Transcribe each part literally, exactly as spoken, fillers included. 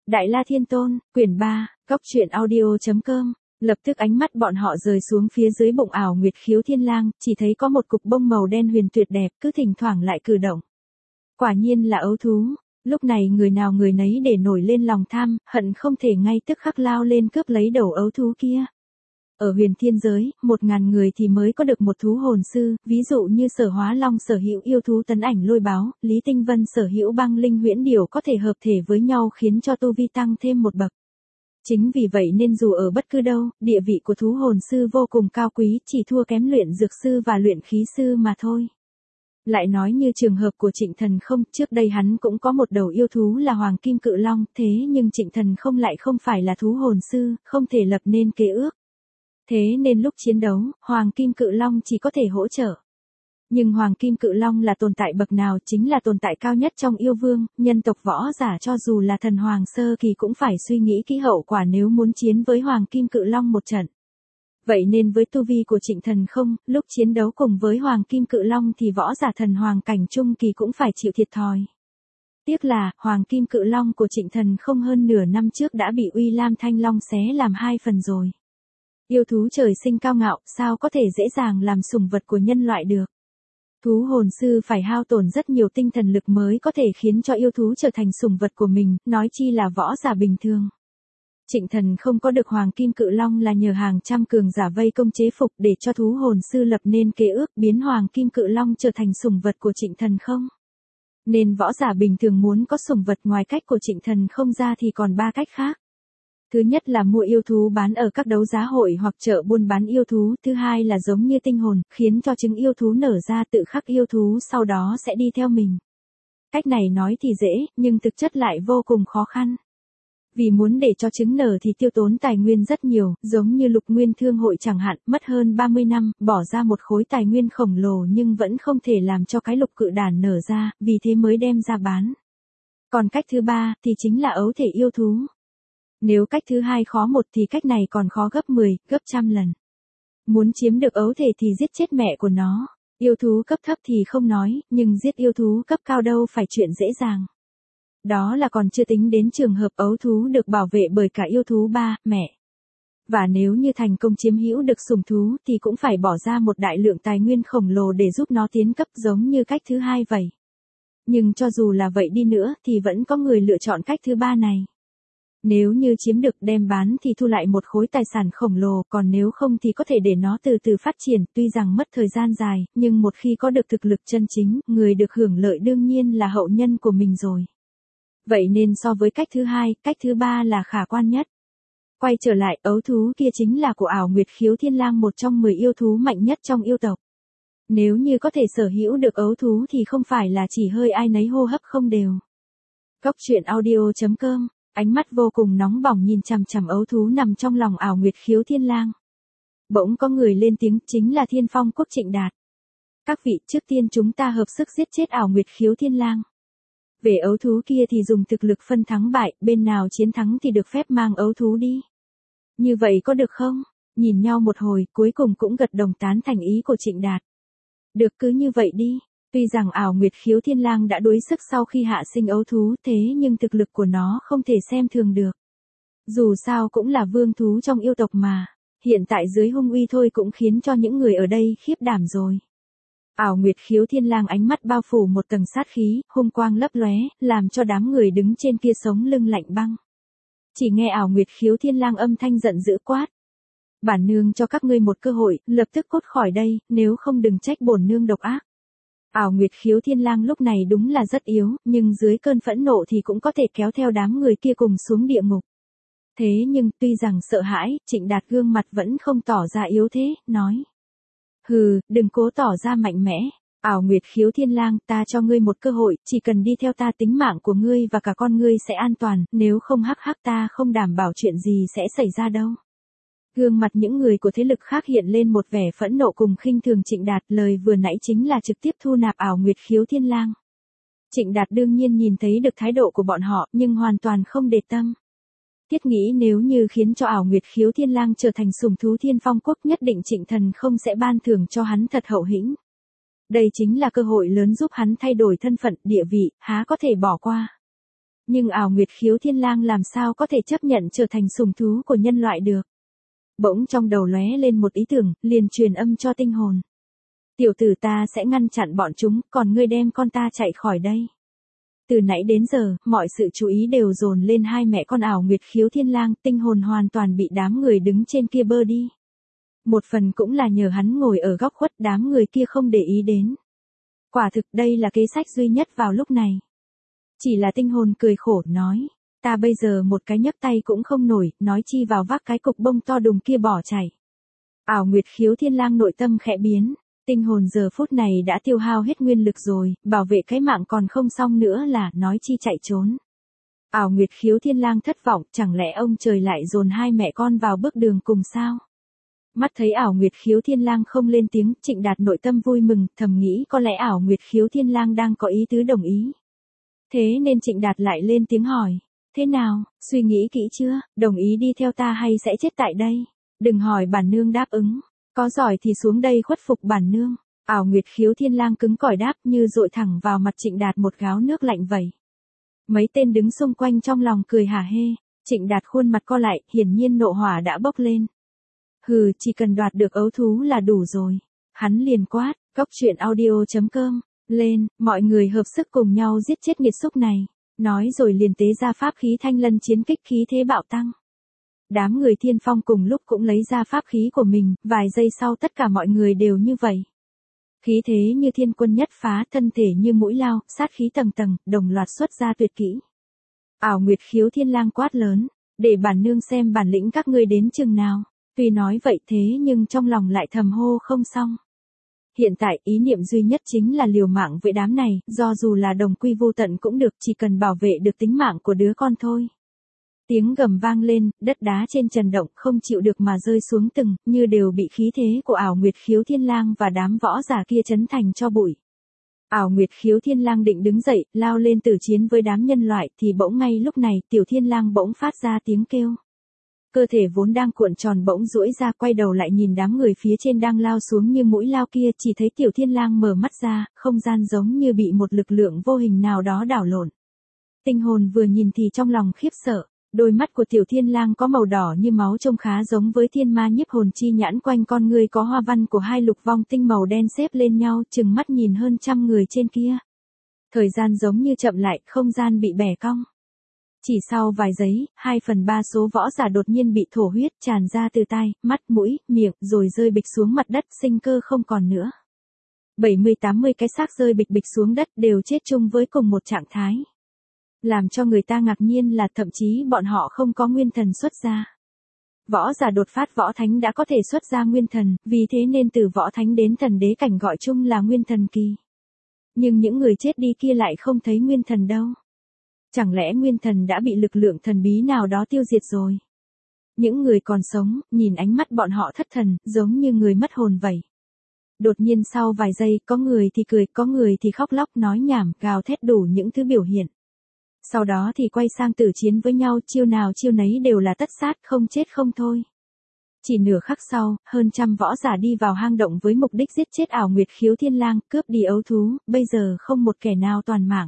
Đại La Thiên Tôn, quyển ba, góc truyện audio chấm com. Lập tức ánh mắt bọn họ rời xuống phía dưới bụng ảo Nguyệt Khiếu Thiên Lang, chỉ thấy có một cục bông màu đen huyền tuyệt đẹp, cứ thỉnh thoảng lại cử động. Quả nhiên là ấu thú, lúc này người nào người nấy để nổi lên lòng tham, hận không thể ngay tức khắc lao lên cướp lấy đầu ấu thú kia. Ở huyền thiên giới, một ngàn người thì mới có được một thú hồn sư, ví dụ như Sở Hóa Long sở hữu yêu thú tấn ảnh lôi báo, Lý Tinh Vân sở hữu băng linh huyễn điểu có thể hợp thể với nhau khiến cho tu vi tăng thêm một bậc. Chính vì vậy nên dù ở bất cứ đâu, địa vị của thú hồn sư vô cùng cao quý, chỉ thua kém luyện dược sư và luyện khí sư mà thôi. Lại nói như trường hợp của Trịnh Thần Không, trước đây hắn cũng có một đầu yêu thú là Hoàng Kim Cự Long, thế nhưng Trịnh Thần Không lại không phải là thú hồn sư, không thể lập nên kế ước. Thế nên lúc chiến đấu, Hoàng Kim Cự Long chỉ có thể hỗ trợ. Nhưng Hoàng Kim Cự Long là tồn tại bậc nào, chính là tồn tại cao nhất trong yêu vương, nhân tộc võ giả cho dù là thần Hoàng Sơ Kỳ cũng phải suy nghĩ kỹ hậu quả nếu muốn chiến với Hoàng Kim Cự Long một trận. Vậy nên với tu vi của Trịnh Thần Không, lúc chiến đấu cùng với Hoàng Kim Cự Long thì võ giả thần Hoàng cảnh trung kỳ cũng phải chịu thiệt thòi. Tiếc là, Hoàng Kim Cự Long của Trịnh Thần Không hơn nửa năm trước đã bị Uy Lam Thanh Long xé làm hai phần rồi. Yêu thú trời sinh cao ngạo, sao có thể dễ dàng làm sủng vật của nhân loại được. Thú hồn sư phải hao tổn rất nhiều tinh thần lực mới có thể khiến cho yêu thú trở thành sủng vật của mình, nói chi là võ giả bình thường. Trịnh Thần Không có được Hoàng Kim Cự Long là nhờ hàng trăm cường giả vây công chế phục để cho thú hồn sư lập nên kế ước biến Hoàng Kim Cự Long trở thành sủng vật của Trịnh Thần Không. Nên võ giả bình thường muốn có sủng vật ngoài cách của Trịnh Thần Không ra thì còn ba cách khác. Thứ nhất là mua yêu thú bán ở các đấu giá hội hoặc chợ buôn bán yêu thú, thứ hai là giống như tinh hồn, khiến cho trứng yêu thú nở ra tự khắc yêu thú sau đó sẽ đi theo mình. Cách này nói thì dễ, nhưng thực chất lại vô cùng khó khăn. Vì muốn để cho trứng nở thì tiêu tốn tài nguyên rất nhiều, giống như Lục Nguyên Thương hội chẳng hạn, mất hơn ba mươi năm, bỏ ra một khối tài nguyên khổng lồ nhưng vẫn không thể làm cho cái lục cự đản nở ra, vì thế mới đem ra bán. Còn cách thứ ba thì chính là ấu thể yêu thú. Nếu cách thứ hai khó một thì cách này còn khó gấp mười, gấp trăm lần. Muốn chiếm được ấu thể thì giết chết mẹ của nó. Yêu thú cấp thấp thì không nói, nhưng giết yêu thú cấp cao đâu phải chuyện dễ dàng. Đó là còn chưa tính đến trường hợp ấu thú được bảo vệ bởi cả yêu thú ba, mẹ. Và nếu như thành công chiếm hữu được sủng thú thì cũng phải bỏ ra một đại lượng tài nguyên khổng lồ để giúp nó tiến cấp giống như cách thứ hai vậy. Nhưng cho dù là vậy đi nữa thì vẫn có người lựa chọn cách thứ ba này. Nếu như chiếm được đem bán thì thu lại một khối tài sản khổng lồ, còn nếu không thì có thể để nó từ từ phát triển, tuy rằng mất thời gian dài, nhưng một khi có được thực lực chân chính, người được hưởng lợi đương nhiên là hậu nhân của mình rồi. Vậy nên so với cách thứ hai, cách thứ ba là khả quan nhất. Quay trở lại, ấu thú kia chính là của ảo Nguyệt Khiếu Thiên Lang, một trong mười yêu thú mạnh nhất trong yêu tộc. Nếu như có thể sở hữu được ấu thú thì không phải là chỉ hơi ai nấy hô hấp không đều. Góc truyện audio chấm com. Ánh mắt vô cùng nóng bỏng nhìn chằm chằm ấu thú nằm trong lòng ảo Nguyệt Khiếu Thiên Lang. Bỗng có người lên tiếng, chính là Thiên Phong Quốc Trịnh Đạt. Các vị, trước tiên chúng ta hợp sức giết chết ảo Nguyệt Khiếu Thiên Lang. Về ấu thú kia thì dùng thực lực phân thắng bại, bên nào chiến thắng thì được phép mang ấu thú đi. Như vậy có được không? Nhìn nhau một hồi, cuối cùng cũng gật đồng tán thành ý của Trịnh Đạt. Được, cứ như vậy đi. Tuy rằng ảo Nguyệt Khiếu Thiên Lang đã đuối sức sau khi hạ sinh ấu thú, thế nhưng thực lực của nó không thể xem thường được. Dù sao cũng là vương thú trong yêu tộc mà, hiện tại dưới hung uy thôi cũng khiến cho những người ở đây khiếp đảm rồi. Ảo Nguyệt Khiếu Thiên Lang ánh mắt bao phủ một tầng sát khí, hung quang lấp lóe, làm cho đám người đứng trên kia sống lưng lạnh băng. Chỉ nghe ảo Nguyệt Khiếu Thiên Lang âm thanh giận dữ quát: "Bản nương cho các ngươi một cơ hội, lập tức cút khỏi đây, nếu không đừng trách bổn nương độc ác." Ảo Nguyệt Khiếu Thiên Lang lúc này đúng là rất yếu, nhưng dưới cơn phẫn nộ thì cũng có thể kéo theo đám người kia cùng xuống địa ngục. Thế nhưng tuy rằng sợ hãi, Trịnh Đạt gương mặt vẫn không tỏ ra yếu thế, nói: "Hừ, đừng cố tỏ ra mạnh mẽ. Ảo Nguyệt Khiếu Thiên Lang, ta cho ngươi một cơ hội, chỉ cần đi theo ta tính mạng của ngươi và cả con ngươi sẽ an toàn, nếu không hắc hắc ta không đảm bảo chuyện gì sẽ xảy ra đâu." Gương mặt những người của thế lực khác hiện lên một vẻ phẫn nộ cùng khinh thường Trịnh Đạt, lời vừa nãy chính là trực tiếp thu nạp ảo Nguyệt Khiếu Thiên Lang. Trịnh Đạt đương nhiên nhìn thấy được thái độ của bọn họ, nhưng hoàn toàn không để tâm. Thiết nghĩ nếu như khiến cho ảo Nguyệt Khiếu Thiên Lang trở thành sủng thú Thiên Phong Quốc, nhất định Trịnh Thần Không sẽ ban thưởng cho hắn thật hậu hĩnh. Đây chính là cơ hội lớn giúp hắn thay đổi thân phận, địa vị, há có thể bỏ qua. Nhưng ảo nguyệt khiếu thiên lang làm sao có thể chấp nhận trở thành sủng thú của nhân loại được. Bỗng trong đầu lóe lên một ý tưởng, liền truyền âm cho tinh hồn. Tiểu tử ta sẽ ngăn chặn bọn chúng, còn ngươi đem con ta chạy khỏi đây. Từ nãy đến giờ, mọi sự chú ý đều dồn lên hai mẹ con ảo nguyệt khiếu thiên lang, tinh hồn hoàn toàn bị đám người đứng trên kia bơ đi. Một phần cũng là nhờ hắn ngồi ở góc khuất đám người kia không để ý đến. Quả thực đây là kế sách duy nhất vào lúc này. Chỉ là tinh hồn cười khổ nói, ta bây giờ một cái nhấc tay cũng không nổi, nói chi vào vác cái cục bông to đùng kia bỏ chạy. Ảo nguyệt khiếu thiên lang nội tâm khẽ biến, tinh hồn giờ phút này đã tiêu hao hết nguyên lực rồi, bảo vệ cái mạng còn không xong nữa là nói chi chạy trốn. Ảo nguyệt khiếu thiên lang thất vọng, chẳng lẽ ông trời lại dồn hai mẹ con vào bước đường cùng sao? Mắt thấy ảo nguyệt khiếu thiên lang không lên tiếng, Trịnh Đạt nội tâm vui mừng, thầm nghĩ có lẽ ảo nguyệt khiếu thiên lang đang có ý tứ đồng ý. Thế nên Trịnh Đạt lại lên tiếng hỏi, thế nào, suy nghĩ kỹ chưa, đồng ý đi theo ta hay sẽ chết tại đây? Đừng hỏi bản nương đáp ứng, có giỏi thì xuống đây khuất phục bản nương. Ảo nguyệt khiếu thiên lang cứng cỏi đáp như dội thẳng vào mặt Trịnh Đạt một gáo nước lạnh vậy. Mấy tên đứng xung quanh trong lòng cười hả hê, Trịnh Đạt khuôn mặt co lại, hiển nhiên nộ hỏa đã bốc lên. Hừ, chỉ cần đoạt được ấu thú là đủ rồi. Hắn liền quát, cóc truyện audio chấm com, lên, mọi người hợp sức cùng nhau giết chết nghiệt xúc này. Nói rồi liền tế ra pháp khí thanh lân chiến kích khí thế bạo tăng. Đám người thiên phong cùng lúc cũng lấy ra pháp khí của mình, vài giây sau tất cả mọi người đều như vậy. Khí thế như thiên quân nhất phá, thân thể như mũi lao, sát khí tầng tầng, đồng loạt xuất ra tuyệt kỹ. Ảo nguyệt khiếu thiên lang quát lớn, để bản nương xem bản lĩnh các ngươi đến chừng nào. Tuy nói vậy thế nhưng trong lòng lại thầm hô không xong. Hiện tại ý niệm duy nhất chính là liều mạng với đám này, do dù là đồng quy vô tận cũng được, chỉ cần bảo vệ được tính mạng của đứa con thôi. Tiếng gầm vang lên, đất đá trên trần động không chịu được mà rơi xuống từng, như đều bị khí thế của ảo nguyệt khiếu thiên lang và đám võ giả kia chấn thành cho bụi. Ảo nguyệt khiếu thiên lang định đứng dậy, lao lên tử chiến với đám nhân loại, thì bỗng ngay lúc này tiểu thiên lang bỗng phát ra tiếng kêu. Cơ thể vốn đang cuộn tròn bỗng duỗi ra, quay đầu lại nhìn đám người phía trên đang lao xuống như mũi lao kia, chỉ thấy tiểu thiên lang mở mắt ra, không gian giống như bị một lực lượng vô hình nào đó đảo lộn. Tinh hồn vừa nhìn thì trong lòng khiếp sợ, đôi mắt của tiểu thiên lang có màu đỏ như máu trông khá giống với thiên ma nhiếp hồn chi nhãn, quanh con người có hoa văn của hai lục vong tinh màu đen xếp lên nhau, chừng mắt nhìn hơn trăm người trên kia. Thời gian giống như chậm lại, không gian bị bẻ cong. Chỉ sau vài giây, hai phần ba số võ giả đột nhiên bị thổ huyết tràn ra từ tai, mắt, mũi, miệng, rồi rơi bịch xuống mặt đất, sinh cơ không còn nữa. bảy mươi tám mươi cái xác rơi bịch bịch xuống đất đều chết chung với cùng một trạng thái. Làm cho người ta ngạc nhiên là thậm chí bọn họ không có nguyên thần xuất ra. Võ giả đột phát võ thánh đã có thể xuất ra nguyên thần, vì thế nên từ võ thánh đến thần đế cảnh gọi chung là nguyên thần kỳ. Nhưng những người chết đi kia lại không thấy nguyên thần đâu. Chẳng lẽ nguyên thần đã bị lực lượng thần bí nào đó tiêu diệt rồi? Những người còn sống, nhìn ánh mắt bọn họ thất thần, giống như người mất hồn vậy. Đột nhiên sau vài giây, có người thì cười, có người thì khóc lóc, nói nhảm, gào thét đủ những thứ biểu hiện. Sau đó thì quay sang tử chiến với nhau, chiêu nào chiêu nấy đều là tất sát, không chết không thôi. Chỉ nửa khắc sau, hơn trăm võ giả đi vào hang động với mục đích giết chết ảo nguyệt khiếu thiên lang, cướp đi ấu thú, bây giờ không một kẻ nào toàn mạng.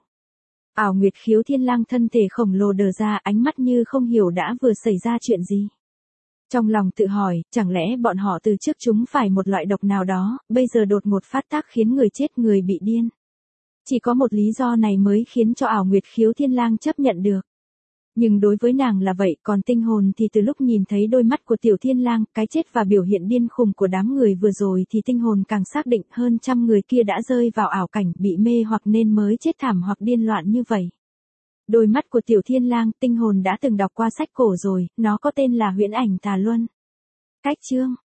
Ảo nguyệt khiếu thiên lang thân thể khổng lồ đờ ra, ánh mắt như không hiểu đã vừa xảy ra chuyện gì. Trong lòng tự hỏi, chẳng lẽ bọn họ từ trước chúng phải một loại độc nào đó, bây giờ đột ngột phát tác khiến người chết người bị điên. Chỉ có một lý do này mới khiến cho ảo nguyệt khiếu thiên lang chấp nhận được. Nhưng đối với nàng là vậy, còn tinh hồn thì từ lúc nhìn thấy đôi mắt của tiểu thiên lang, cái chết và biểu hiện điên khùng của đám người vừa rồi thì tinh hồn càng xác định hơn trăm người kia đã rơi vào ảo cảnh, bị mê hoặc nên mới chết thảm hoặc điên loạn như vậy. Đôi mắt của tiểu thiên lang, tinh hồn đã từng đọc qua sách cổ rồi, nó có tên là Huyễn Ảnh Tà Luân. Cách chương